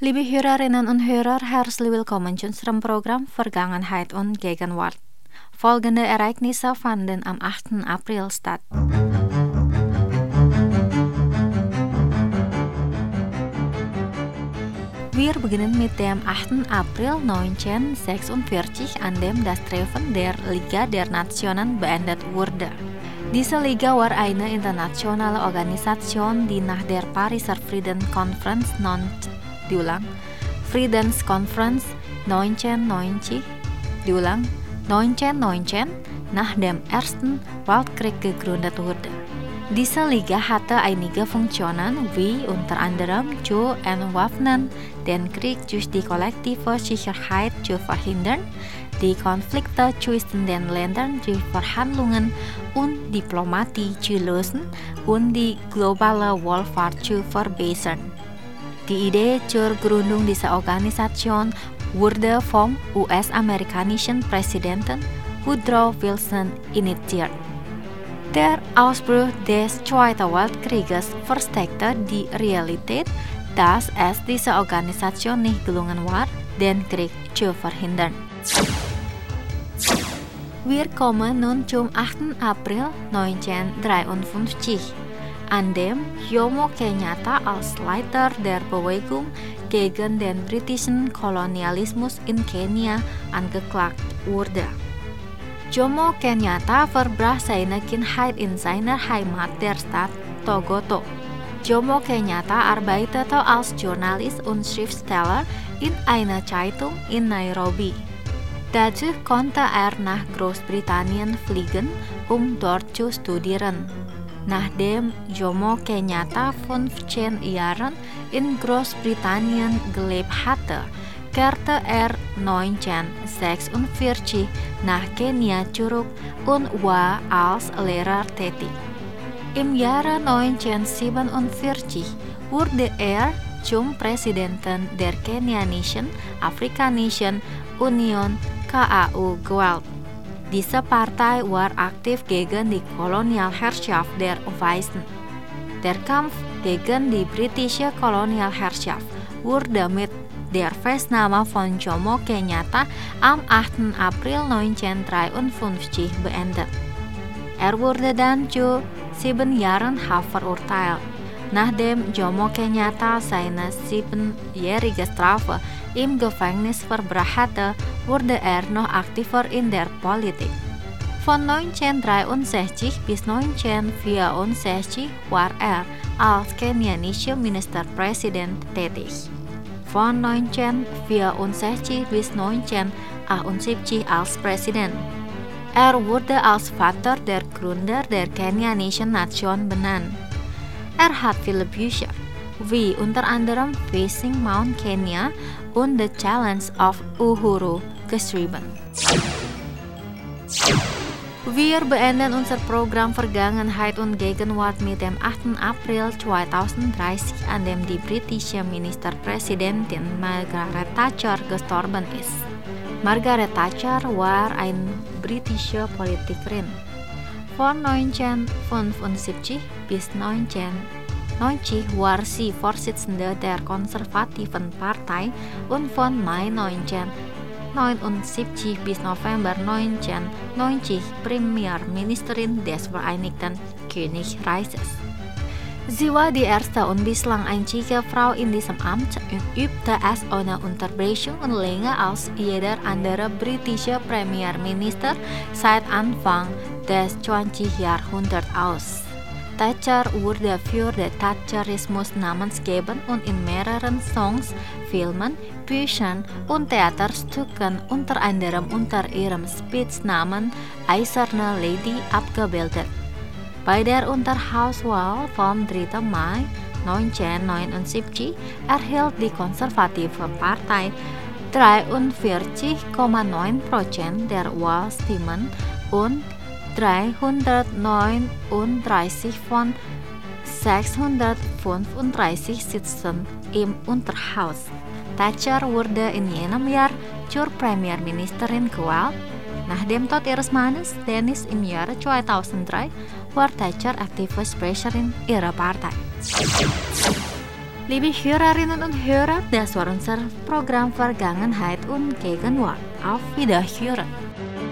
Liebe Hörerinnen und Hörer, herzlich willkommen zu unserem Programm Vergangenheit und Gegenwart. Folgende Ereignisse fanden am 8. April statt. Wir beginnen mit dem 8. April 1946, an dem das Treffen der Liga der Nationen beendet wurde. Diese Liga war eine internationale Organisation, die nach der Pariser Friedenskonferenz Friedenskonferenz 1990 nach dem Ersten Weltkrieg gegründet wurde. Diese Liga hatte einige Funktionen, wie unter anderem zu entwaffnen, den Krieg durch die kollektive Sicherheit zu verhindern, die Konflikte zwischen den Ländern durch Verhandlungen und Diplomatie zu lösen und die globale Wohlfahrt zu verbessern. Die Idee zur Gründung dieser Organisation wurde vom US-amerikanischen Präsidenten Woodrow Wilson initiiert. Der Ausbruch des Zweiten Weltkrieges verstärkte die Realität, dass es dieser Organisation nicht gelungen war, den Krieg zu verhindern. Wir kommen nun zum 8. April 1953, an dem Jomo Kenyatta als Leiter der Bewegung gegen den britischen Kolonialismus in Kenia angeklagt wurde. Jomo Kenyatta verbrachte seine Kindheit in seiner Heimat der Stadt Togoto. Jomo Kenyatta arbeitete als Journalist und Schriftsteller in einer Zeitung in Nairobi. Dazu konnte er nach Großbritannien fliegen, um dort zu studieren. Nachdem Jomo Kenyatta 15 Jahre in Großbritannien gelebt hatte, kehrte er 1946 nach Kenia zurück und war als Lehrer tätig. Im Jahre 1947 wurde er zum Präsidenten der Kenianischen Afrikanischen Union KAU gewählt. Diese Partei war aktiv gegen die Kolonialherrschaft der Weißen. Der Kampf gegen die britische Kolonialherrschaft wurde mit der Festnahme von Jomo Kenyatta am 8. April 1953 beendet. Er wurde dann zu 7 Jahren Haft verurteilt. Nachdem Jomo Kenyatta seine 7-jährige Strafe im Gefängnis verbracht hatte, wurde er noch aktiver in der Politik. Von 1963 bis 1964 war er als kenianischer Ministerpräsident tätig. Von 1964 bis 1978 als Präsident. Er wurde als Vater der Gründer der kenianischen Nation benannt. Er hat viele Bücher, wie unter anderem Facing Mount Kenya und The Challenge of Uhuru geschrieben. Wir beenden unser Programm Vergangenheit und Gegenwart mit dem 8. April 2030, an dem die britische Ministerpräsidentin Margaret Thatcher gestorben ist. Margaret Thatcher war eine britische Politikerin. Von 1975 bis 1990 war sie Vorsitzende der Konservativen Partei und von Mai 1979 bis November 1990 Premierministerin des Vereinigten Königreiches. Sie war die erste und bislang einzige Frau in diesem Amt und übte es ohne Unterbrechung und länger als jeder andere britische Premierminister seit Anfang des 20. Jahrhunderts aus. Thatcher wurde für den Thatcherismus namensgebend und in mehreren Songs, Filmen, Büchern und Theaterstücken unter anderem unter ihrem Spitznamen Eiserne Lady abgebildet. Bei der Unterhauswahl vom 3. Mai 1979 erhielt die konservative Partei 43,9% der Wahlstimmen und 339 von 635 Sitzen im Unterhaus. Thatcher wurde in jenem Jahr zur Premierministerin gewählt. Nach dem Tod ihres Mannes Dennis im Jahre 2003 war Thatcher aktive Sprecherin ihrer Partei. Liebe Hörerinnen und Hörer, das war unser Programm Vergangenheit und Gegenwart. Auf Wiederhören!